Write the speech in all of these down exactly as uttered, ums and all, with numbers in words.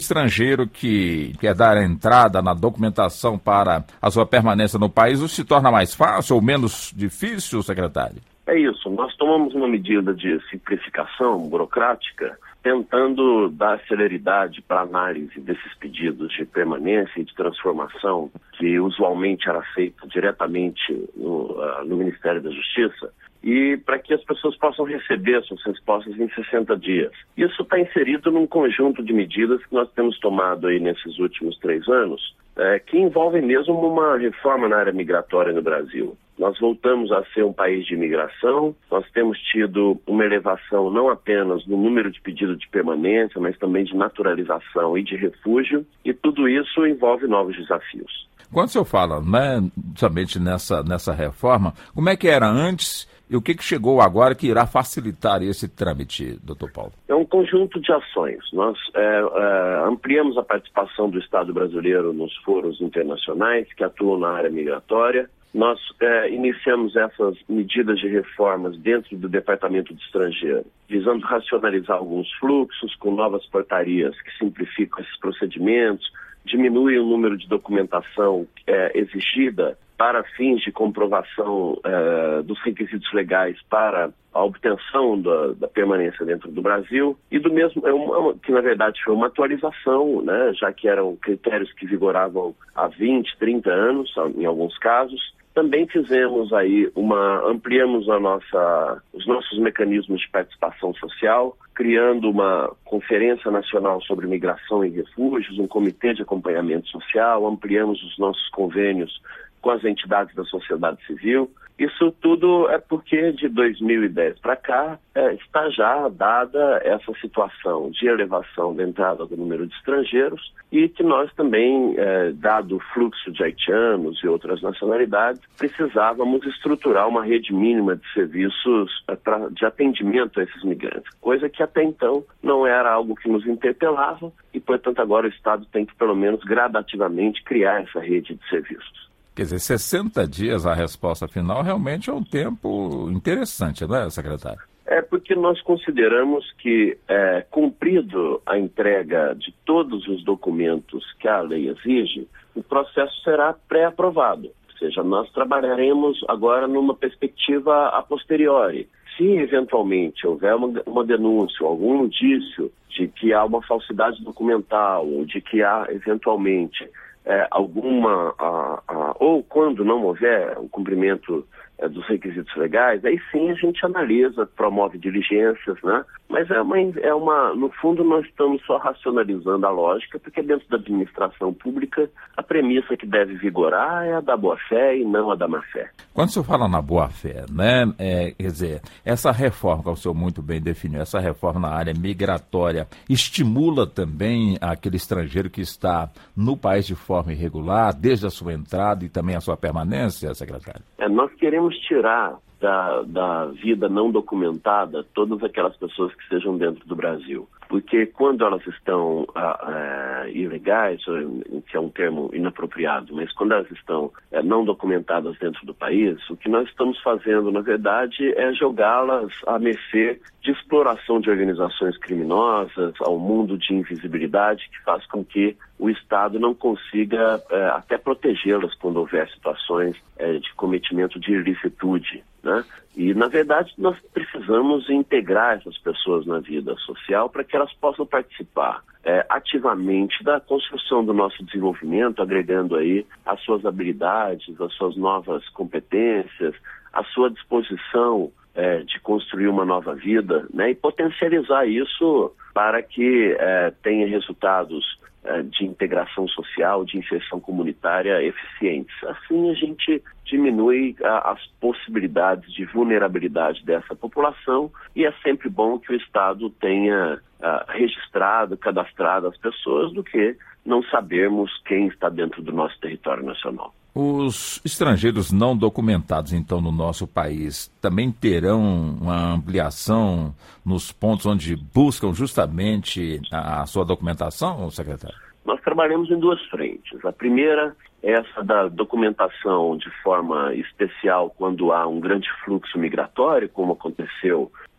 Estrangeiro que quer dar entrada na documentação para a sua permanência no país, isso se torna mais fácil ou menos difícil, secretário? É isso, nós tomamos uma medida de simplificação burocrática, tentando dar celeridade para a análise desses pedidos de permanência e de transformação, que usualmente era feita diretamente no, uh, no Ministério da Justiça, e para que as pessoas possam receber suas respostas em sessenta dias. Isso está inserido num conjunto de medidas que nós temos tomado aí nesses últimos três anos, é, que envolvem mesmo uma reforma na área migratória no Brasil. Nós voltamos a ser um país de imigração, nós temos tido uma elevação não apenas no número de pedidos de permanência, mas também de naturalização e de refúgio, e tudo isso envolve novos desafios. Quando o senhor fala, né, somente nessa, nessa reforma, como é que era antes e o que, que chegou agora que irá facilitar esse trâmite, doutor Paulo? É um conjunto de ações. Nós é, é, ampliamos a participação do Estado brasileiro nos foros internacionais que atuam na área migratória. Nós é, iniciamos essas medidas de reformas dentro do Departamento de Estrangeiro, visando racionalizar alguns fluxos com novas portarias que simplificam esses procedimentos, diminuem o número de documentação é, exigida para fins de comprovação eh, dos requisitos legais para a obtenção da, da permanência dentro do Brasil, e do mesmo, é uma, que na verdade foi uma atualização, né, já que eram critérios que vigoravam há vinte, trinta anos, em alguns casos. Também fizemos aí uma, ampliamos a nossa, os nossos mecanismos de participação social, criando uma Conferência Nacional sobre Migração e Refúgios, um comitê de acompanhamento social, ampliamos os nossos convênios com as entidades da sociedade civil. Isso tudo é porque de dois mil e dez para cá é, está já dada essa situação de elevação da entrada do número de estrangeiros e que nós também, é, dado o fluxo de haitianos e outras nacionalidades, precisávamos estruturar uma rede mínima de serviços é, pra, de atendimento a esses migrantes, coisa que até então não era algo que nos interpelava e, portanto, agora o Estado tem que, pelo menos gradativamente, criar essa rede de serviços. Quer dizer, sessenta dias a resposta final realmente é um tempo interessante, não é, secretário? É porque nós consideramos que, é, cumprido a entrega de todos os documentos que a lei exige, o processo será pré-aprovado. Ou seja, nós trabalharemos agora numa perspectiva a posteriori. Se eventualmente houver uma, uma denúncia, algum indício de que há uma falsidade documental, ou de que há eventualmente É, alguma, a, a, ou quando não houver o cumprimento é, dos requisitos legais, aí sim a gente analisa, promove diligências, né? Mas é uma, é uma, no fundo nós estamos só racionalizando a lógica, porque dentro da administração pública a premissa que deve vigorar é a da boa-fé e não a da má-fé. Quando o senhor fala na boa-fé, né, é, quer dizer, essa reforma, que o senhor muito bem definiu, essa reforma na área migratória, estimula também aquele estrangeiro que está no país de forma irregular, desde a sua entrada e também a sua permanência, secretário? É, nós queremos tirar da, da vida não documentada todas aquelas pessoas que estejam dentro do Brasil. Porque quando elas estão ah, ah, ilegais, que é um termo inapropriado, mas quando elas estão ah, não documentadas dentro do país, o que nós estamos fazendo, na verdade, é jogá-las à mercê de exploração de organizações criminosas, ao mundo de invisibilidade, que faz com que o Estado não consiga eh, até protegê-las quando houver situações eh, de cometimento de ilicitude, né? E, na verdade, nós precisamos integrar essas pessoas na vida social para que elas possam participar eh, ativamente da construção do nosso desenvolvimento, agregando aí as suas habilidades, as suas novas competências, a sua disposição É, de construir uma nova vida, né, e potencializar isso para que é, tenha resultados é, de integração social, de inserção comunitária eficientes. Assim a gente diminui a, as possibilidades de vulnerabilidade dessa população e é sempre bom que o Estado tenha a, registrado, cadastrado as pessoas do que não sabermos quem está dentro do nosso território nacional. Os estrangeiros não documentados, então, no nosso país, também terão uma ampliação nos pontos onde buscam justamente a sua documentação, secretário? Nós trabalhamos em duas frentes. A primeira é essa da documentação de forma especial quando há um grande fluxo migratório, como aconteceu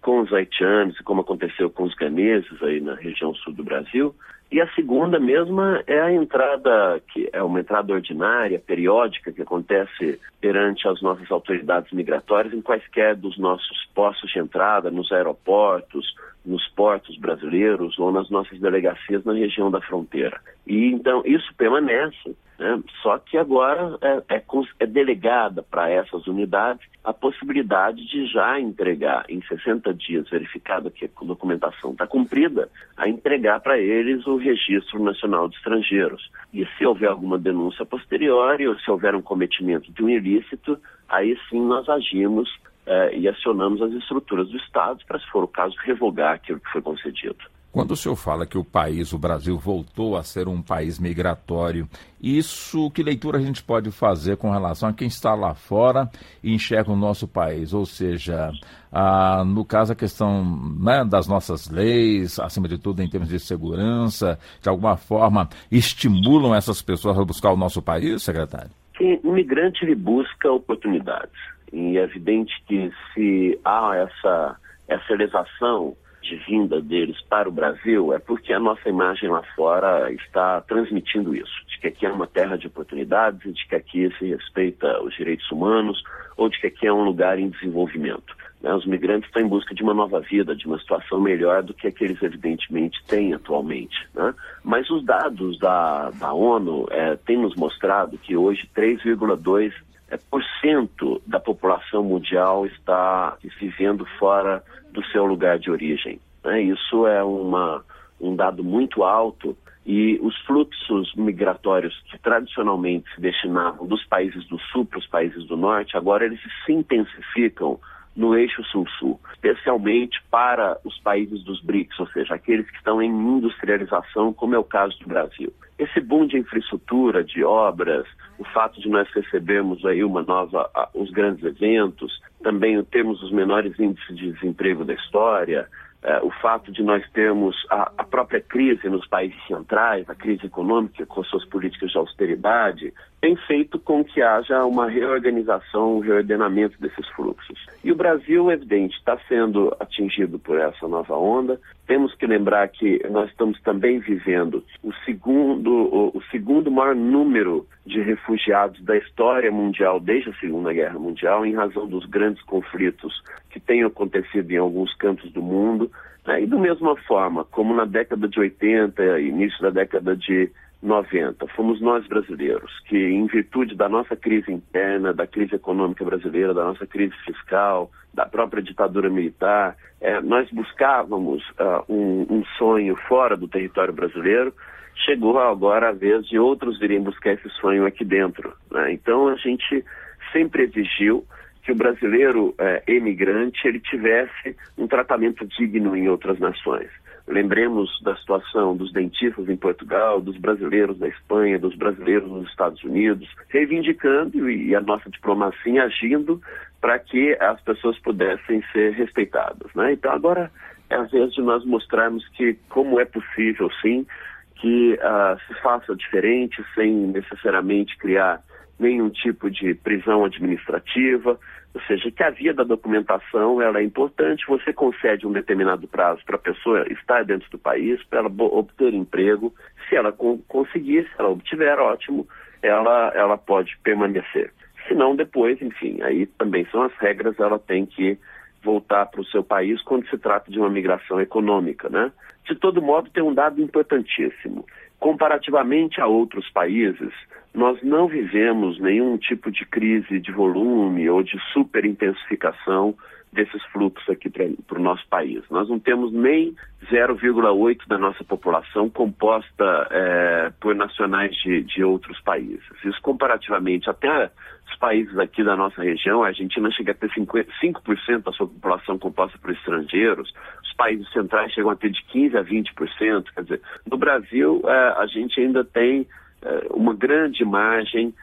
com os haitianos, como aconteceu com os ganeses aí na região sul do Brasil. E a segunda mesma é a entrada, que é uma entrada ordinária, periódica, que acontece perante as nossas autoridades migratórias em quaisquer dos nossos postos de entrada, nos aeroportos, nos portos brasileiros ou nas nossas delegacias na região da fronteira. E então isso permanece, né? Só que agora é, é, é delegada para essas unidades a possibilidade de já entregar em sessenta dias, verificado que a documentação está cumprida, a entregar para eles o Registro Nacional de Estrangeiros. E se houver alguma denúncia posterior ou se houver um cometimento de um ilícito, aí sim nós agimos eh, e acionamos as estruturas do Estado para, se for o caso, revogar aquilo que foi concedido. Quando o senhor fala que o país, o Brasil, voltou a ser um país migratório, isso, que leitura a gente pode fazer com relação a quem está lá fora e enxerga o nosso país? Ou seja, ah, no caso a questão, né, das nossas leis, acima de tudo em termos de segurança, de alguma forma estimulam essas pessoas a buscar o nosso país, secretário? Sim, o imigrante ele busca oportunidades. E é evidente que se há essa, essa elevação de vinda deles para o Brasil, é porque a nossa imagem lá fora está transmitindo isso, de que aqui é uma terra de oportunidades, de que aqui se respeita os direitos humanos, ou de que aqui é um lugar em desenvolvimento. Né? Os migrantes estão em busca de uma nova vida, de uma situação melhor do que a que eles evidentemente têm atualmente. Né? Mas os dados da, da ONU é, têm nos mostrado que hoje três vírgula dois por cento da população mundial está vivendo fora do seu lugar de origem. Né? Isso é uma, um dado muito alto e os fluxos migratórios que tradicionalmente se destinavam dos países do sul para os países do norte, agora eles se intensificam no eixo sul-sul, especialmente para os países dos BRICS, ou seja, aqueles que estão em industrialização, como é o caso do Brasil. Esse boom de infraestrutura, de obras, o fato de nós recebermos aí uma nova, os grandes eventos, também termos os menores índices de desemprego da história, é, o fato de nós termos a, a própria crise nos países centrais, a crise econômica com suas políticas de austeridade, tem feito com que haja uma reorganização, um reordenamento desses fluxos. E o Brasil, é evidente, está sendo atingido por essa nova onda. Temos que lembrar que nós estamos também vivendo o segundo, o, o segundo maior número de refugiados da história mundial desde a Segunda Guerra Mundial, em razão dos grandes conflitos que têm acontecido em alguns cantos do mundo. Né? E da mesma forma, como na década de oitenta, início da década de noventa, fomos nós brasileiros que, em virtude da nossa crise interna, da crise econômica brasileira, da nossa crise fiscal, da própria ditadura militar, eh, nós buscávamos uh, um, um sonho fora do território brasileiro. Chegou agora a vez de outros virem buscar esse sonho aqui dentro. Né? Então a gente sempre exigiu que o brasileiro eh, emigrante ele tivesse um tratamento digno em outras nações. Lembremos da situação dos dentistas em Portugal, dos brasileiros da Espanha, dos brasileiros nos Estados Unidos, reivindicando e a nossa diplomacia agindo para que as pessoas pudessem ser respeitadas. Né? Então agora é a vez de nós mostrarmos que como é possível, sim, que uh, se faça diferente, sem necessariamente criar nenhum tipo de prisão administrativa, ou seja, que a via da documentação ela é importante, você concede um determinado prazo para a pessoa estar dentro do país, para ela obter emprego, se ela conseguir, se ela obtiver, ótimo, ela, ela pode permanecer. Se não, depois, enfim, aí também são as regras, ela tem que voltar para o seu país quando se trata de uma migração econômica, né? De todo modo, tem um dado importantíssimo. Comparativamente a outros países, nós não vivemos nenhum tipo de crise de volume ou de superintensificação desses fluxos aqui para o nosso país. Nós não temos nem zero vírgula oito da nossa população composta é, por nacionais de, de outros países. Isso comparativamente até os países aqui da nossa região, a Argentina chega a ter cinco por cento da sua população composta por estrangeiros, os países centrais chegam a ter de quinze a vinte por cento, quer dizer, no Brasil é, a gente ainda tem é, uma grande margem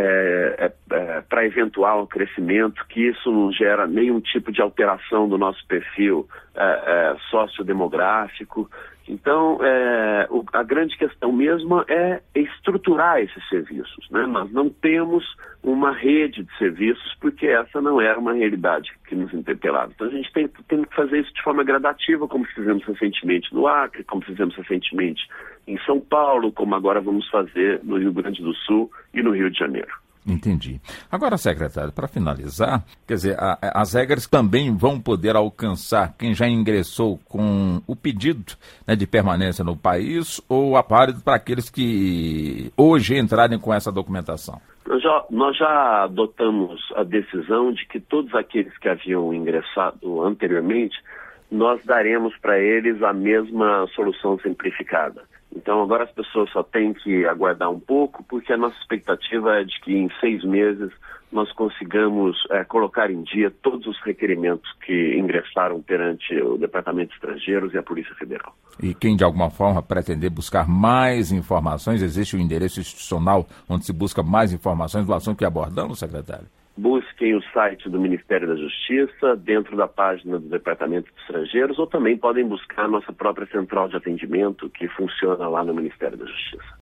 É, é, é, para eventual crescimento, que isso não gera nenhum tipo de alteração do nosso perfil é, é, sociodemográfico, Então, é, o, a grande questão mesmo é estruturar esses serviços, né? Nós não temos uma rede de serviços porque essa não era uma realidade que nos interpelava. Então a gente tem, tem que fazer isso de forma gradativa, como fizemos recentemente no Acre, como fizemos recentemente em São Paulo, como agora vamos fazer no Rio Grande do Sul e no Rio de Janeiro. Entendi. Agora, secretário, para finalizar, quer dizer, a, as regras também vão poder alcançar quem já ingressou com o pedido, né, de permanência no país ou válido para aqueles que hoje entrarem com essa documentação? Nós já, nós já adotamos a decisão de que todos aqueles que haviam ingressado anteriormente, nós daremos para eles a mesma solução simplificada. Então agora as pessoas só têm que aguardar um pouco, porque a nossa expectativa é de que em seis meses nós consigamos é, colocar em dia todos os requerimentos que ingressaram perante o Departamento de Estrangeiros e a Polícia Federal. E quem de alguma forma pretender buscar mais informações, existe um endereço institucional onde se busca mais informações do assunto que abordamos, secretário? Busquem o site do Ministério da Justiça, dentro da página do Departamento de Estrangeiros, ou também podem buscar a nossa própria central de atendimento, que funciona lá no Ministério da Justiça.